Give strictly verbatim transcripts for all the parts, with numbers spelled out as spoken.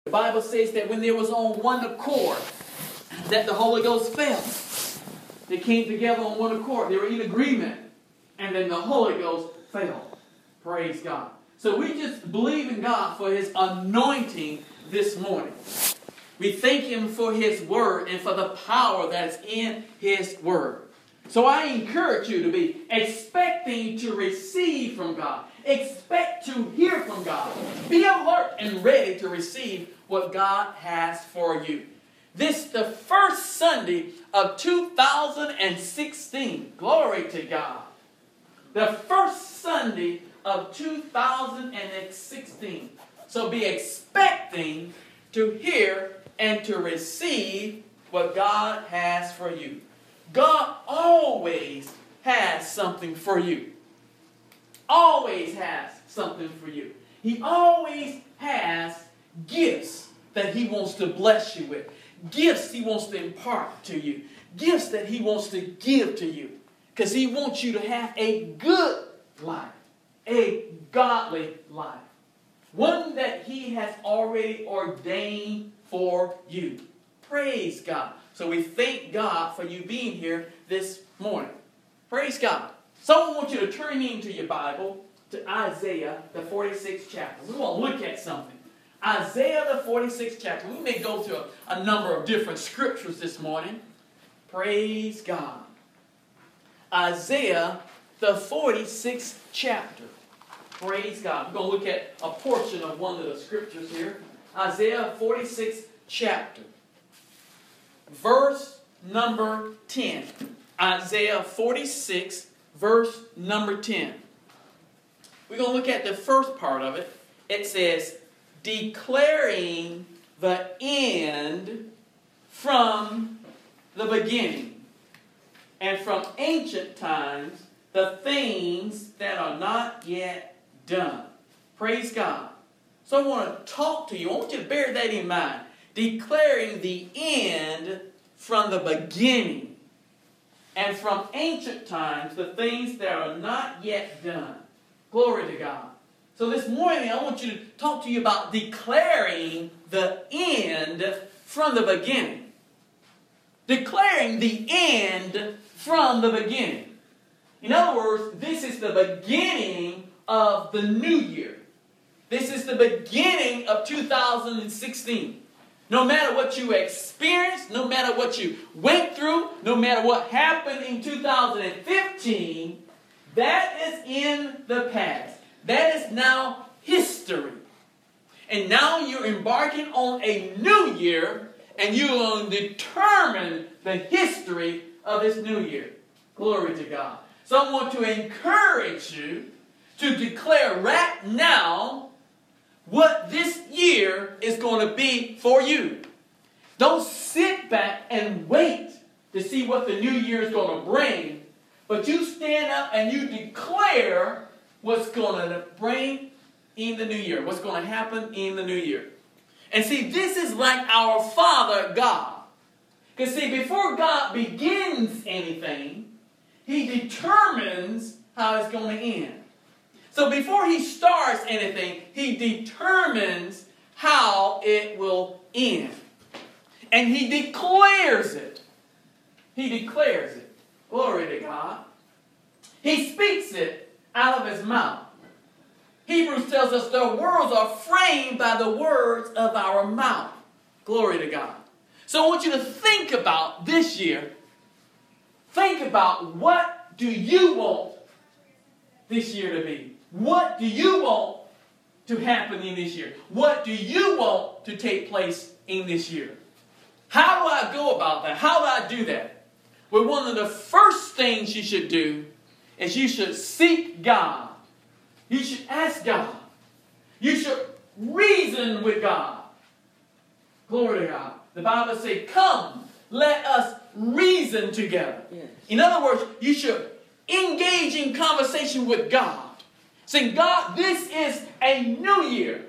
The Bible says that when there was on one accord, that the Holy Ghost fell. They came together on one accord. They were in agreement. And then the Holy Ghost fell. Praise God. So we just believe in God for His anointing this morning. We thank Him for His Word and for the power that's in His Word. So I encourage you to be expecting to receive from God. Expect to hear from God. Be alert and ready to receive what God has for you. This is the first Sunday of two thousand sixteen. Glory to God. The first Sunday of two thousand sixteen. So be expecting to hear and to receive what God has for you. God always has something for you. Always has something for you. He always has gifts that He wants to bless you with. Gifts He wants to impart to you. Gifts that He wants to give to you. Because He wants you to have a good life. A godly life. One that He has already ordained for you. Praise God. So we thank God for you being here this morning. Praise God. So I want you to turn into your Bible to Isaiah, the forty-sixth chapter. We want to look at something. Isaiah, the forty-sixth chapter. We may go to a, a number of different scriptures this morning. Praise God. Isaiah, the forty-sixth chapter. Praise God. We're going to look at a portion of one of the scriptures here. Isaiah, forty-sixth chapter. Verse number ten. Isaiah forty-six, verse number ten. We're going to look at the first part of it. It says, declaring the end from the beginning, and from ancient times the things that are not yet done. Praise God. So I want to talk to you. I want you to bear that in mind. Declaring the end from the beginning, and from ancient times the things that are not yet done. Glory to God. So this morning I want you to talk to you about declaring the end from the beginning. Declaring the end from the beginning. In other words, this is the beginning of the new year. This is the beginning of two thousand sixteen. No matter what you experienced, no matter what you went through, no matter what happened in two thousand fifteen, that is in the past. That is now history. And now you're embarking on a new year, and you're going to determine the history of this new year. Glory to God. So I want to encourage you to declare right now what this year is going to be for you. Don't sit back and wait to see what the new year is going to bring, but you stand up and you declare what's going to bring in the new year, what's going to happen in the new year. And see, this is like our Father God. Because see, before God begins anything, He determines how it's going to end. So before He starts anything, He determines how it will end. And He declares it. He declares it. Glory to God. He speaks it out of His mouth. Hebrews tells us the worlds are framed by the words of our mouth. Glory to God. So I want you to think about this year. Think about, what do you want this year to be? What do you want to happen in this year? What do you want to take place in this year? How do I go about that? How do I do that? Well, one of the first things you should do is you should seek God. You should ask God. You should reason with God. Glory to God. The Bible says, come, let us reason together. Yes. In other words, you should engage in conversation with God. Saying, God, this is a new year.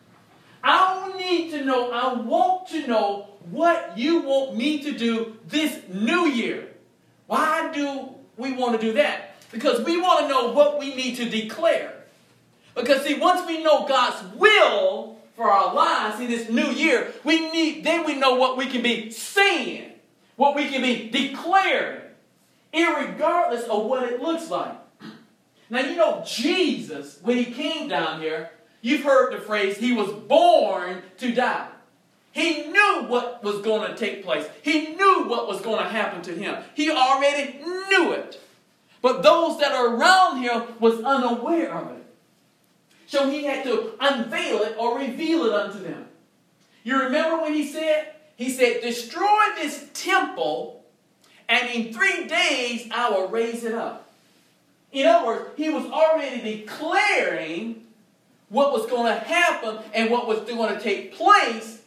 I need to know, I want to know what you want me to do this new year. Why do we want to do that? Because we want to know what we need to declare. Because see, once we know God's will for our lives in this new year, we need, then we know what we can be saying, what we can be declaring, irregardless of what it looks like. Now, you know, Jesus, when he came down here, you've heard the phrase, he was born to die. He knew what was going to take place. He knew what was going to happen to him. He already knew it. But those that are around him was unaware of it. So he had to unveil it or reveal it unto them. You remember when he said? He said, destroy this temple, and in three days I will raise it up. In other words, he was already declaring what was going to happen and what was going to take place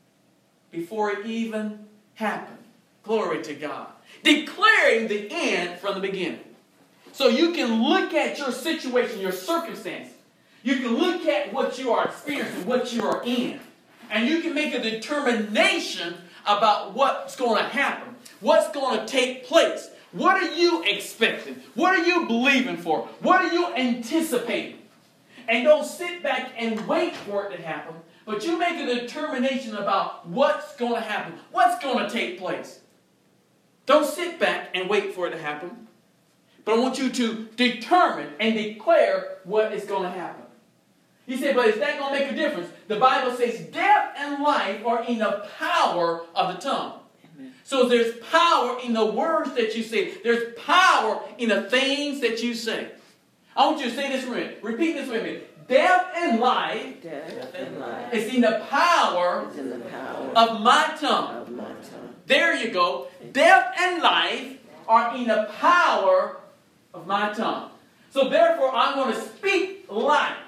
before it even happened. Glory to God. Declaring the end from the beginning. So you can look at your situation, your circumstance. You can look at what you are experiencing, what you are in. And you can make a determination about what's going to happen. What's going to take place. What are you expecting? What are you believing for? What are you anticipating? And don't sit back and wait for it to happen. But you make a determination about what's going to happen. What's going to take place. Don't sit back and wait for it to happen. But I want you to determine and declare what is going to happen. He said, but is that going to make a difference? The Bible says death and life are in the power of the tongue. Amen. So there's power in the words that you say. There's power in the things that you say. I want you to say this with me. Repeat this with me. Death and life, Death and life is in the power, is in the power of my tongue. of my tongue. There you go. Death and life are in the power of my tongue. So therefore, I'm going to speak life.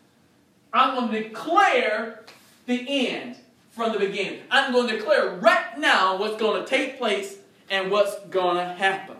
I'm going to declare the end from the beginning. I'm going to declare right now what's going to take place and what's going to happen.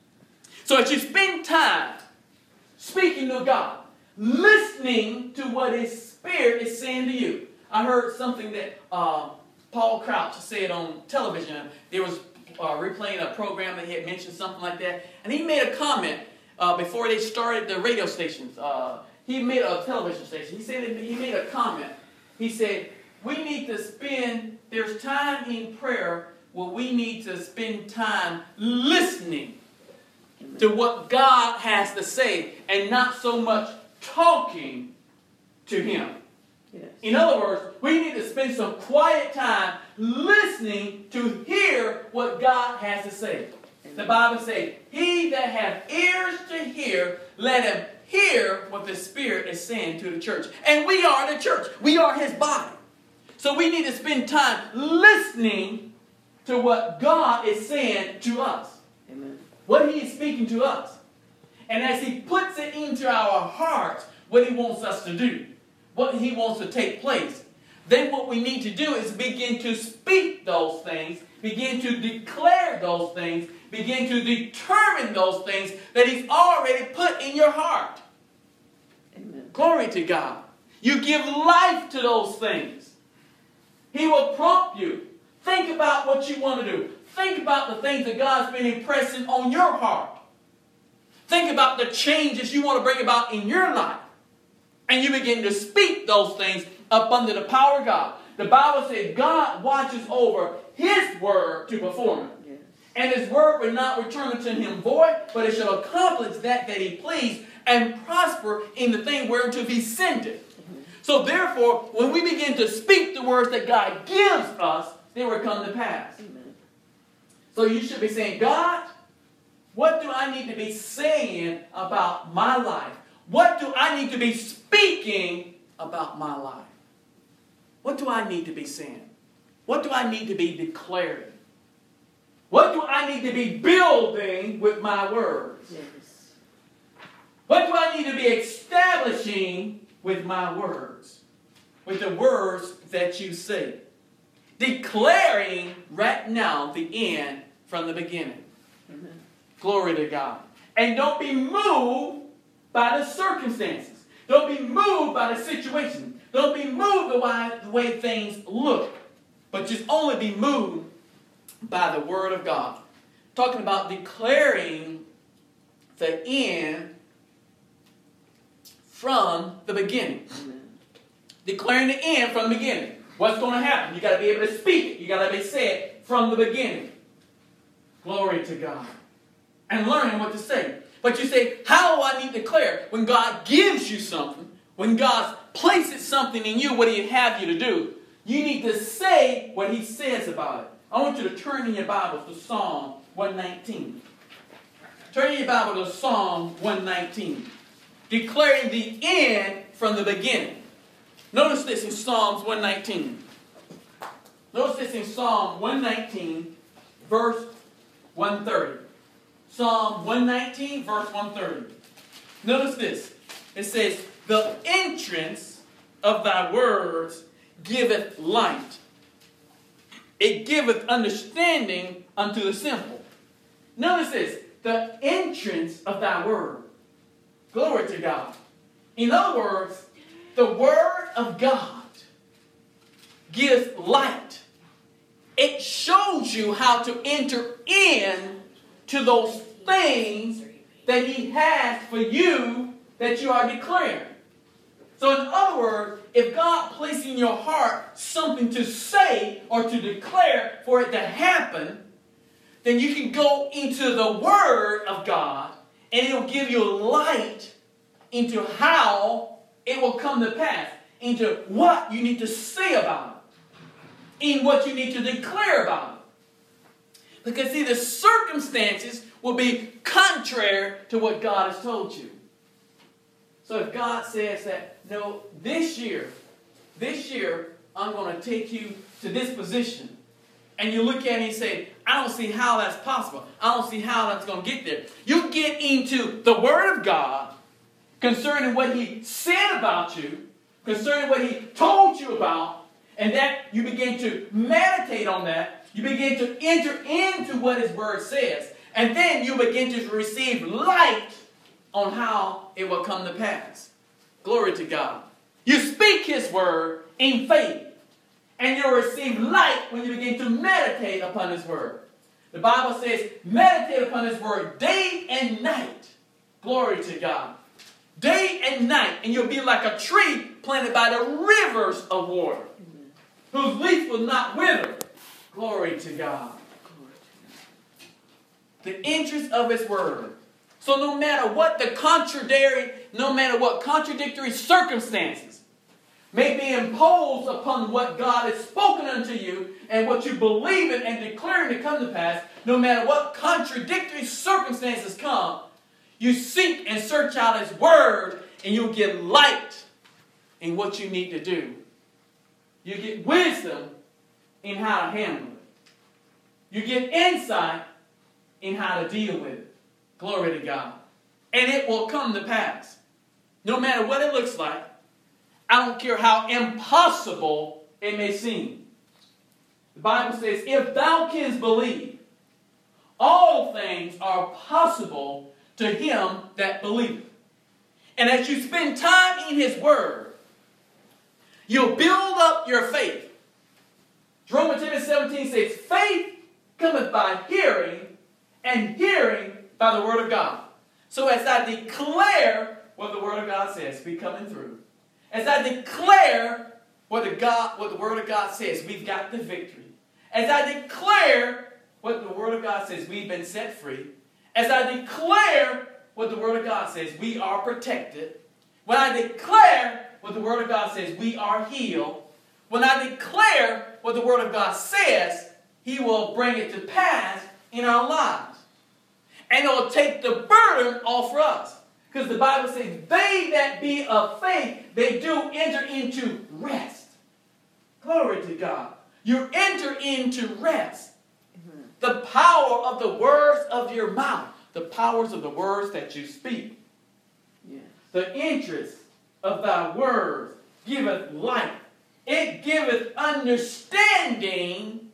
So as you spend time speaking to God, listening to what His Spirit is saying to you. I heard something that uh, Paul Crouch said on television. There was uh, replaying a program that he had mentioned something like that. And he made a comment uh, before they started the radio stations. Uh, he made a television station. He said that he made a comment. He said, we need to spend, there's time in prayer where we need to spend time listening to what God has to say and not so much talking to Him. Yes. In other words, we need to spend some quiet time listening to hear what God has to say. Amen. The Bible says, he that hath ears to hear, let him hear what the Spirit is saying to the church. And we are the church. We are His body. So we need to spend time listening to what God is saying to us. Amen. What He is speaking to us. And as He puts it into our hearts, what He wants us to do, what He wants to take place, then what we need to do is begin to speak those things, begin to declare those things, begin to determine those things that He's already put in your heart. Amen. Glory to God. You give life to those things. He will prompt you. Think about what you want to do. Think about the things that God's been impressing on your heart. Think about the changes you want to bring about in your life. And you begin to speak those things up under the power of God. The Bible says God watches over His word to perform it. Yes. And His word will not return unto Him void, but it shall accomplish that that He pleased and prosper in the thing whereunto He sent it. Mm-hmm. So therefore, when we begin to speak the words that God gives us, they will come to pass. Amen. So you should be saying, God, what do I need to be saying about my life? What do I need to be speaking about my life? What do I need to be saying? What do I need to be declaring? What do I need to be building with my words? Yes. What do I need to be establishing with my words? With the words that you say. Declaring right now the end from the beginning. Amen. Glory to God. And don't be moved by the circumstances. Don't be moved by the situation. Don't be moved by the way things look. But just only be moved by the Word of God. Talking about declaring the end from the beginning. Amen. Declaring the end from the beginning. What's going to happen? You got to be able to speak it. You got to be able to say it from the beginning. Glory to God. And learning what to say. But you say, how do I need to declare? When God gives you something, when God places something in you, what He'd have you to do, you need to say what He says about it. I want you to turn in your Bibles to Psalm one nineteen. Turn in your Bible to Psalm one nineteen. Declaring the end from the beginning. Notice this in Psalms one nineteen. Notice this in Psalm one nineteen, verse one thirty. Psalm one nineteen, verse one thirty. Notice this. It says, the entrance of thy words giveth light. It giveth understanding unto the simple. Notice this. The entrance of thy word. Glory to God. In other words, the Word of God gives light. It shows you how to enter in to those things that He has for you that you are declaring. So in other words, if God places in your heart something to say or to declare for it to happen, then you can go into the Word of God and it will give you light into how it will come to pass, into what you need to say about it, in what you need to declare about it. Because see, the circumstances will be contrary to what God has told you. So if God says that, no, this year, this year, I'm going to take you to this position. And you look at it and say, I don't see how that's possible. I don't see how that's going to get there. You get into the Word of God concerning what He said about you, concerning what He told you about, and that you begin to meditate on that. You begin to enter into what His Word says. And then you begin to receive light on how it will come to pass. Glory to God. You speak His Word in faith. And you'll receive light when you begin to meditate upon His Word. The Bible says, meditate upon His Word day and night. Glory to God. Day and night. And you'll be like a tree planted by the rivers of water, whose leaf will not wither. Glory to God. The interest of His Word. So no matter what the contradictory, no matter what contradictory circumstances may be imposed upon what God has spoken unto you and what you believe in and declaring to come to pass, no matter what contradictory circumstances come, you seek and search out His Word and you'll get light in what you need to do. You get wisdom in how to handle it. You get insight in how to deal with it. Glory to God. And it will come to pass. No matter what it looks like, I don't care how impossible it may seem. The Bible says, if thou canst believe, all things are possible to him that believeth. And as you spend time in His Word, you'll build up your faith. Romans ten seventeen says, faith cometh by hearing, and hearing by the Word of God. So as I declare what the Word of God says, be coming through. As I declare what the, God, what the Word of God says, we've got the victory. As I declare what the Word of God says, we've been set free. As I declare what the Word of God says, we are protected. When I declare what the Word of God says, we are healed. When I declare what the Word of God says, He will bring it to pass in our lives. And it will take the burden off for us. Because the Bible says, they that be of faith, they do enter into rest. Glory to God. You enter into rest. Mm-hmm. The power of the words of your mouth. The powers of the words that you speak. Yeah. The interest of thy words giveth light. It giveth understanding.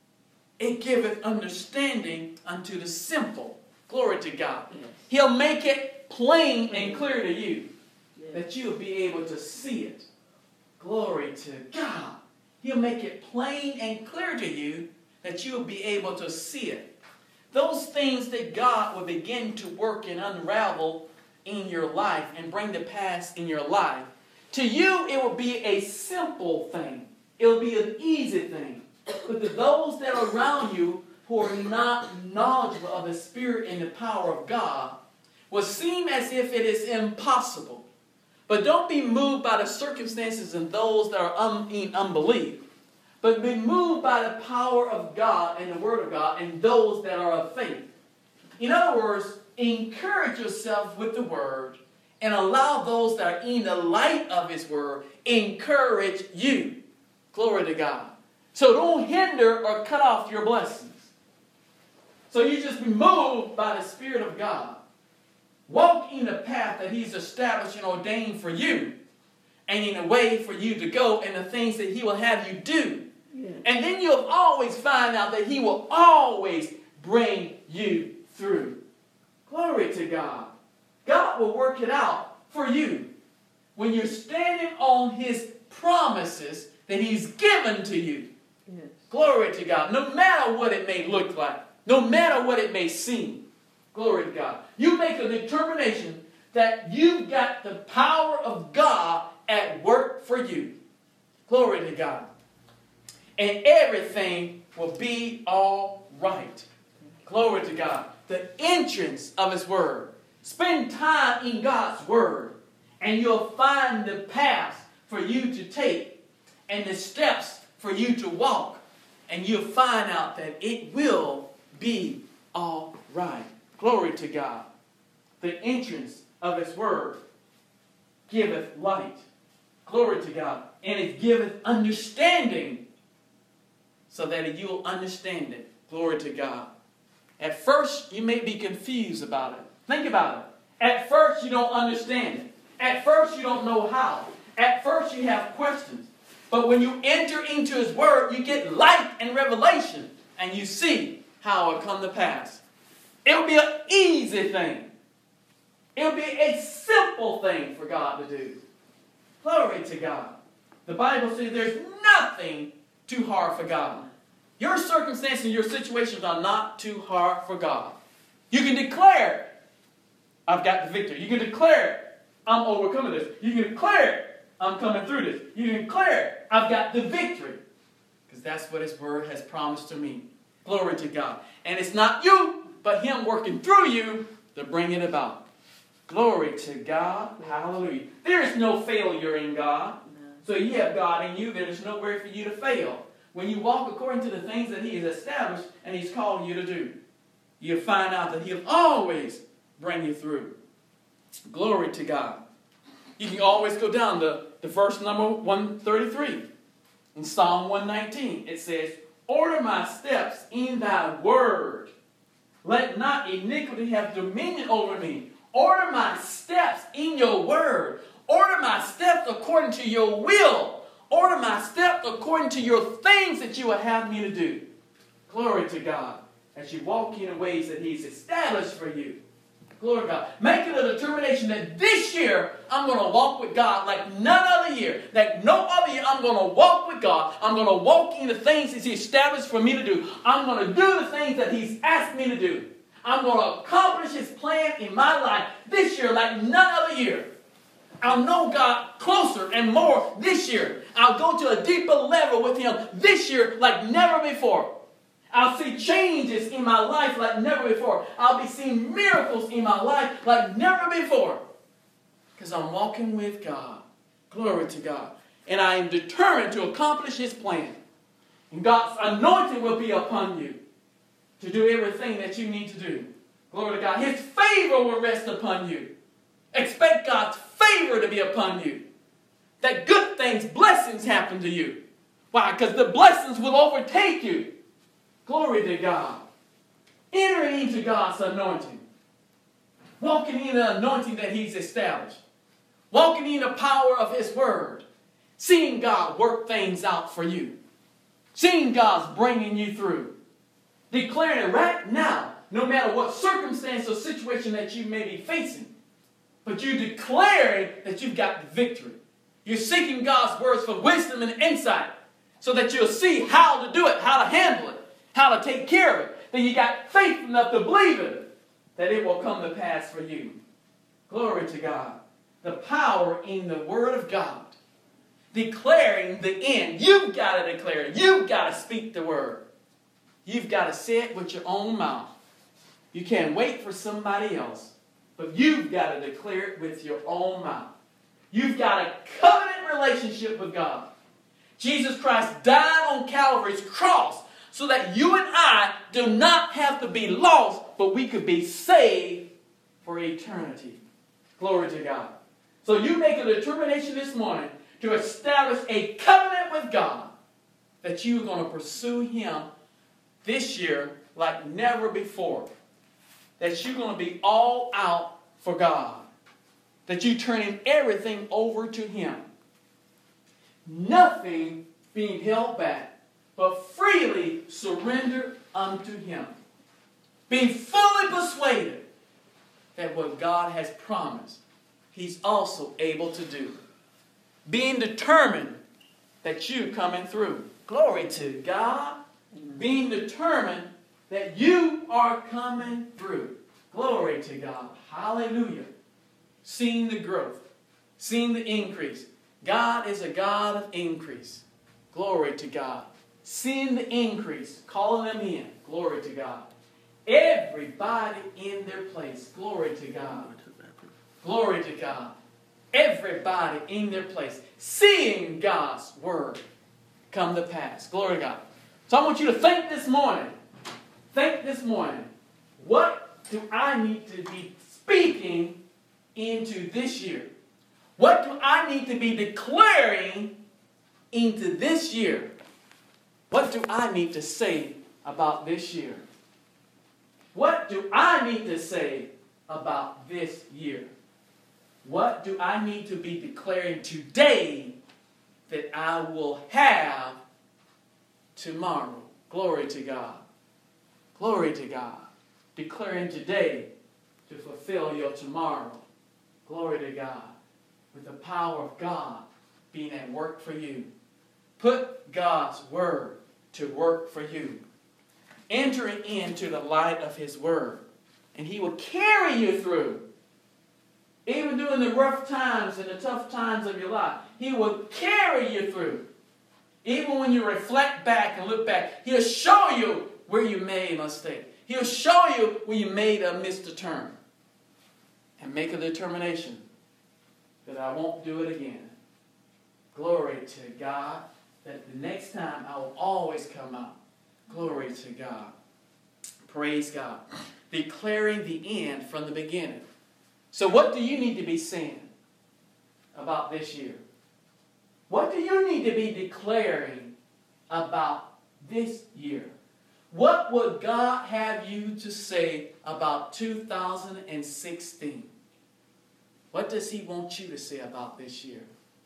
It giveth understanding unto the simple. Glory to God. Yes. He'll make it plain and clear to you, yes, that you'll be able to see it. Glory to God. He'll make it plain and clear to you that you'll be able to see it. Those things that God will begin to work and unravel in your life and bring to pass in your life To you, it will be a simple thing. It will be an easy thing. But to those that are around you who are not knowledgeable of the Spirit and the power of God, will seem as if it is impossible. But don't be moved by the circumstances and those that are un- in unbelief. But be moved by the power of God and the Word of God and those that are of faith. In other words, encourage yourself with the Word and allow those that are in the light of His Word encourage you. Glory to God. So don't hinder or cut off your blessings. So you just be moved by the Spirit of God. Walk in the path that He's established and ordained for you, and in a way for you to go and the things that He will have you do. Yeah. And then you'll always find out that He will always bring you through. Glory to God. God will work it out for you when you're standing on His promises that He's given to you. Yes. Glory to God. No matter what it may look like, no matter what it may seem. Glory to God. You make a determination that you've got the power of God at work for you. Glory to God. And everything will be all right. Glory to God. The entrance of His Word. Spend time in God's Word, and you'll find the paths for you to take and the steps for you to walk. And you'll find out that it will be all right. Glory to God. The entrance of His Word giveth light. Glory to God. And it giveth understanding so that you'll understand it. Glory to God. At first, you may be confused about it. Think about it. At first, you don't understand it. At first, you don't know how. At first, you have questions. But when you enter into His Word, you get light and revelation. And you see how it will come to pass. It will be an easy thing. It will be a simple thing for God to do. Glory to God. The Bible says there's nothing too hard for God. Your circumstances and your situations are not too hard for God. You can declare, I've got the victory. You can declare, I'm overcoming this. You can declare, I'm coming through this. You can declare, I've got the victory. Because that's what His Word has promised to me. Glory to God. And it's not you, but Him working through you to bring it about. Glory to God. Hallelujah. There is no failure in God. So you have God in you. There's nowhere for you to fail. When you walk according to the things that He has established and He's called you to do, you'll find out that He'll always bring you through. Glory to God. You can always go down to the verse number one thirty-three. In Psalm one nineteen, it says, order my steps in Thy word. Let not iniquity have dominion over me. Order my steps in Your word. Order my steps according to Your will. Order my steps according to Your things that You will have me to do. Glory to God. As you walk in the ways that He's established for you. Glory to God. Make it a determination that this year I'm going to walk with God like none other year. Like no other year I'm going to walk with God. I'm going to walk in the things that He's established for me to do. I'm going to do the things that He's asked me to do. I'm going to accomplish His plan in my life this year like none other year. I'll know God closer and more this year. I'll go to a deeper level with Him this year like never before. I'll see changes in my life like never before. I'll be seeing miracles in my life like never before. Because I'm walking with God. Glory to God. And I am determined to accomplish His plan. And God's anointing will be upon you to do everything that you need to do. Glory to God. His favor will rest upon you. Expect God's favor to be upon you. That good things, blessings happen to you. Why? Because the blessings will overtake you. Glory to God. Entering into God's anointing. Walking in the anointing that He's established. Walking in the power of His Word. Seeing God work things out for you. Seeing God's bringing you through. Declaring it right now, no matter what circumstance or situation that you may be facing. But you're declaring that you've got the victory. You're seeking God's words for wisdom and insight. So that you'll see how to do it, how to handle it. How to take care of it. Then you got faith enough to believe it. That it will come to pass for you. Glory to God. The power in the Word of God declaring the end. You've got to declare it. You've got to speak the word. You've got to say it with your own mouth. You can't wait for somebody else, but you've got to declare it with your own mouth. You've got a covenant relationship with God. Jesus Christ died on Calvary's cross so that you and I do not have to be lost, but we could be saved for eternity. Glory to God. So you make a determination this morning to establish a covenant with God that you're going to pursue Him this year like never before. That you're going to be all out for God. That you're turning everything over to Him. Nothing being held back, but freely surrender unto Him. Being fully persuaded that what God has promised, He's also able to do. Being determined that you're coming through. Glory to God. Being determined that you are coming through. Glory to God. Hallelujah. Seeing the growth. Seeing the increase. God is a God of increase. Glory to God. Seeing the increase. Calling them in. Glory to God. Everybody in their place. Glory to God. Glory to God. Everybody in their place. Seeing God's word come to pass. Glory to God. So I want you to think this morning. Think this morning. What do I need to be speaking into this year? What do I need to be declaring into this year? What do I need to say about this year? What do I need to say about this year? What do I need to be declaring today that I will have tomorrow? Glory to God. Glory to God. Declaring today to fulfill your tomorrow. Glory to God. With the power of God being at work for you. Put God's word to work for you. Entering into the light of His word. And He will carry you through. Even during the rough times and the tough times of your life. He will carry you through. Even when you reflect back and look back. He'll show you where you made a mistake. He'll show you where you made a missed turn. And make a determination that I won't do it again. Glory to God. That the next time I will always come out. Glory to God. Praise God. Declaring the end from the beginning. So what do you need to be saying about this year? What do you need to be declaring about this year? What would God have you to say about two thousand sixteen? What does He want you to say about this year?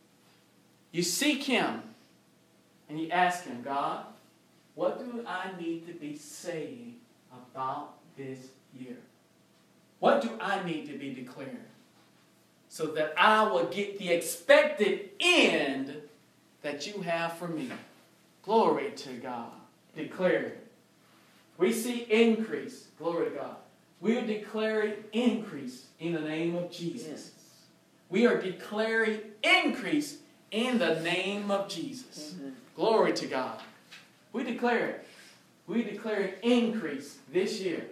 You seek Him and you ask Him, God, what do I need to be saying about this year? What do I need to be declaring? So that I will get the expected end that you have for me. Glory to God. Declare it. We see increase. Glory to God. We are declaring increase in the name of Jesus. Yes. We are declaring increase in the name of Jesus. Mm-hmm. Glory to God. We declare it. We declare increase this year.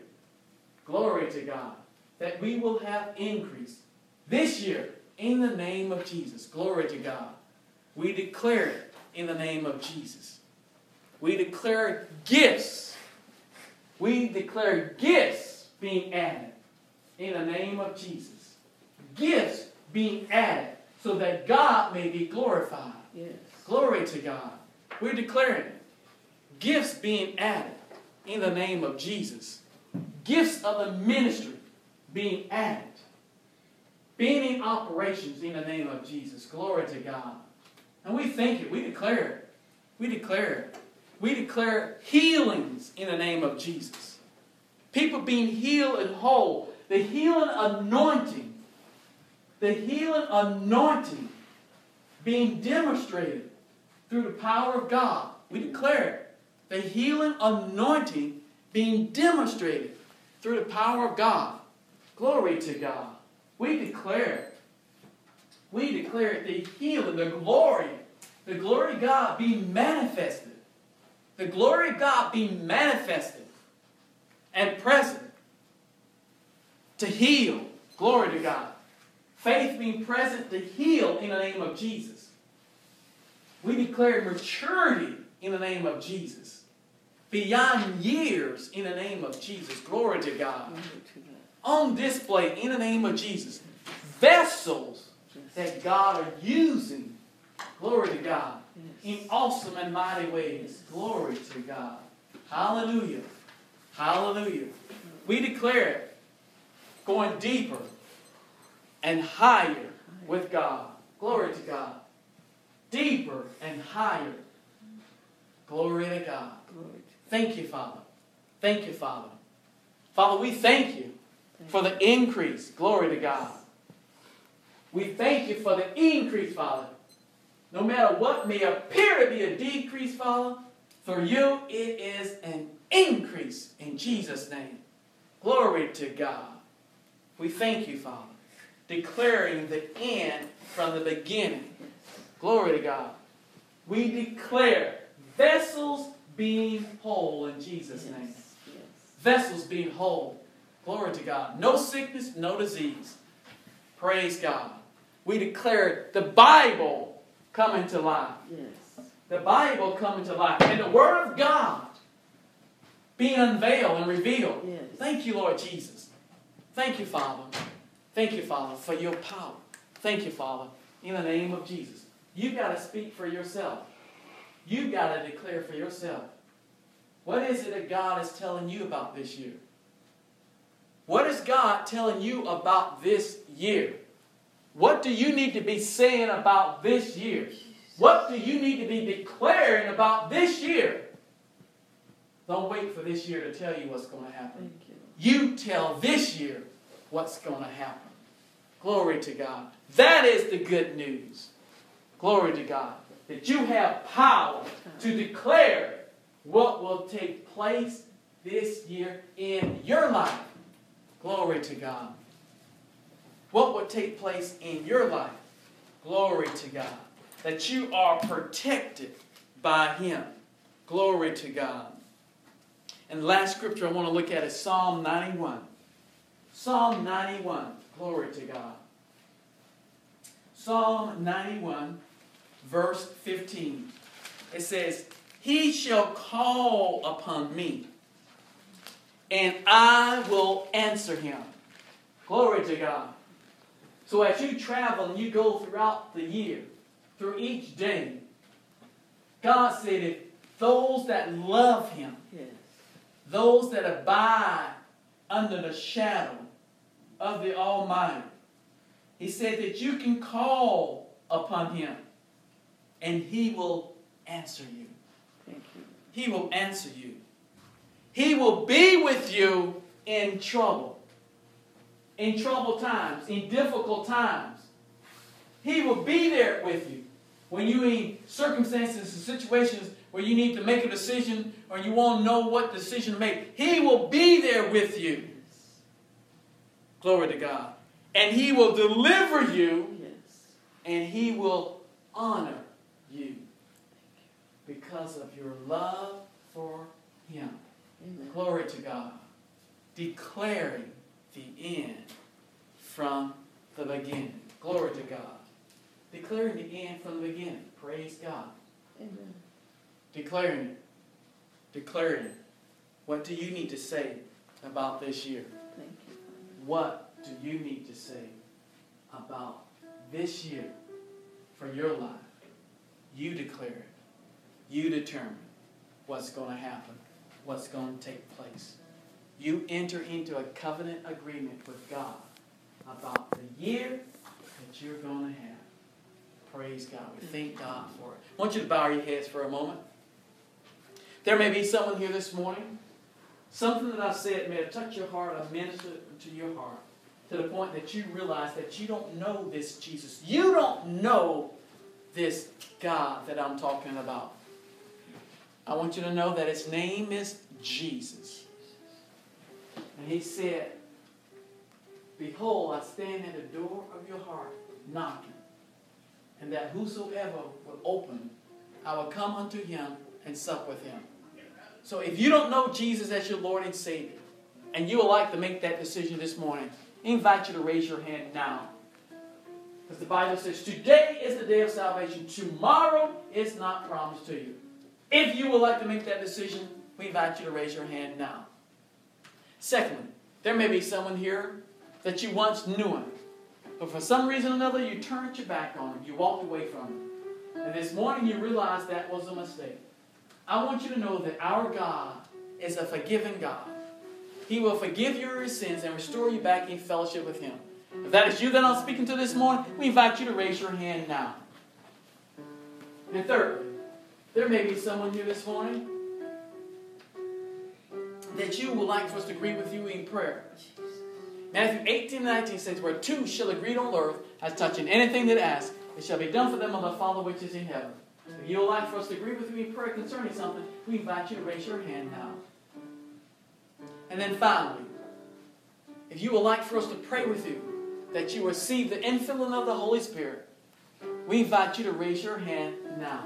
Glory to God. That we will have increase this year in the name of Jesus. Glory to God. We declare it in the name of Jesus. We declare gifts. We declare gifts being added in the name of Jesus. Gifts being added so that God may be glorified. Yes. Glory to God. We're declaring it. Gifts being added in the name of Jesus. Gifts of the ministry being added. Being in operations in the name of Jesus. Glory to God. And we thank it. We declare it. We declare it. We declare healings in the name of Jesus. People being healed and whole. The healing anointing. The healing anointing being demonstrated through the power of God. We declare it. The healing anointing being demonstrated through the power of God. Glory to God. We declare it. We declare it. The healing, the glory The glory of God be manifested. The glory of God be manifested and present to heal. Glory to God. Faith being present to heal in the name of Jesus. We declare maturity in the name of Jesus. Beyond years in the name of Jesus. Glory to God. On display in the name of Jesus. Vessels that God are using. Glory to God. In awesome and mighty ways. Glory to God. Hallelujah. Hallelujah. We declare it. Going deeper and higher with God. Glory to God. Deeper and higher. Glory to God. Thank you, Father. Thank you, Father. Father, we thank you for the increase. Glory to God. We thank you for the increase, Father. No matter what may appear to be a decrease, Father, for you it is an increase in Jesus' name. Glory to God. We thank you, Father, declaring the end from the beginning. Glory to God. We declare vessels being whole in Jesus' name. Yes, yes. Vessels being whole. Glory to God. No sickness, no disease. Praise God. We declare the Bible coming to life. Yes. The Bible coming to life. And the Word of God being unveiled and revealed. Yes. Thank you, Lord Jesus. Thank you, Father. Thank you, Father, for your power. Thank you, Father, in the name of Jesus. You've got to speak for yourself. You've got to declare for yourself. What is it that God is telling you about this year? What is God telling you about this year? What do you need to be saying about this year? What do you need to be declaring about this year? Don't wait for this year to tell you what's going to happen. You. you tell this year what's going to happen. Glory to God. That is the good news. Glory to God. That you have power to declare what will take place this year in your life. Glory to God. What will take place in your life? Glory to God. That you are protected by Him. Glory to God. And the last scripture I want to look at is Psalm ninety-one. Psalm ninety-one. Glory to God. Psalm ninety-one, verse fifteen. It says, He shall call upon me, and I will answer him. Glory to God. So as you travel and you go throughout the year, through each day, God said that those that love Him, yes. those that abide under the shadow of the Almighty, He said that you can call upon Him and He will answer you. Thank you. He will answer you. He will be with you in trouble. In troubled times, in difficult times. He will be there with you. When you're in circumstances and situations where you need to make a decision or you won't know what decision to make, He will be there with you. Glory to God. And He will deliver you, yes. and He will honor you because of your love for Him. Amen. Glory to God. Declaring the end from the beginning. Glory to God. Declaring the end from the beginning. Praise God. Amen. Declaring it. Declaring it. What do you need to say about this year? Thank you. What do you need to say about this year for your life? You declare it. You determine what's going to happen. What's going to take place. You enter into a covenant agreement with God about the year that you're going to have. Praise God. We thank God for it. I want you to bow your heads for a moment. There may be someone here this morning. Something that I said may have touched your heart or ministered to your heart to the point that you realize that you don't know this Jesus. You don't know this God that I'm talking about. I want you to know that His name is Jesus. And He said, Behold, I stand at the door of your heart, knocking. And that whosoever will open I will come unto him and sup with him. So if you don't know Jesus as your Lord and Savior, and you would like to make that decision this morning, I invite you to raise your hand now. Because the Bible says, today is the day of salvation. Tomorrow is not promised to you. If you would like to make that decision, we invite you to raise your hand now. Secondly, there may be someone here that you once knew him, but for some reason or another, you turned your back on him. You walked away from him. And this morning, you realized that was a mistake. I want you to know that our God is a forgiving God. He will forgive your sins and restore you back in fellowship with him. If that is you that I'm speaking to this morning, we invite you to raise your hand now. And thirdly, there may be someone here this morning that you would like for us to agree with you in prayer. Matthew eighteen and nineteen says, where two shall agree on earth as touching anything that ask, it shall be done for them of the Father which is in heaven. If you would like for us to agree with you in prayer concerning something, we invite you to raise your hand now. And then finally, if you would like for us to pray with you, that you receive the infilling of the Holy Spirit, we invite you to raise your hand now.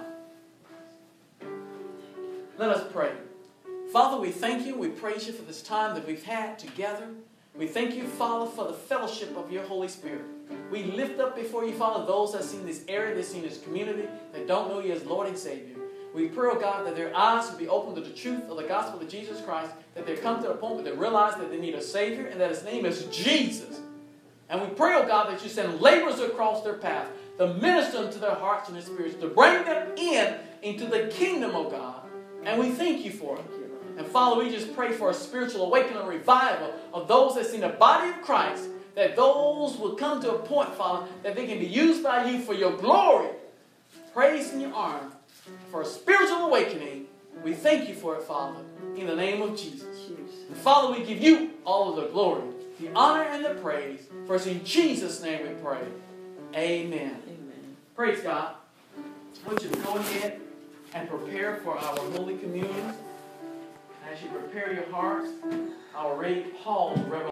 Let us pray. Father, we thank you. We praise you for this time that we've had together. We thank you, Father, for the fellowship of your Holy Spirit. We lift up before you, Father, those that see in this area, that see in this community, that don't know you as Lord and Savior. We pray, oh God, that their eyes will be open to the truth of the gospel of Jesus Christ, that they come to a point where they realize that they need a Savior and that his name is Jesus. And we pray, oh God, that you send laborers across their path to minister unto their hearts and their spirits, to bring them in into the kingdom, oh God. And we thank you for it. And Father, we just pray for a spiritual awakening and revival of those that see the body of Christ, that those will come to a point, Father, that they can be used by you for your glory, praise in your honor, for a spiritual awakening. We thank you for it, Father, in the name of Jesus. And Father, we give you all of the glory, the honor, and the praise. For it's in Jesus' name we pray. Amen. Amen. Praise God. I want you to go ahead and prepare for our Holy Communion. As you prepare your hearts, I'll read Paul's revelation.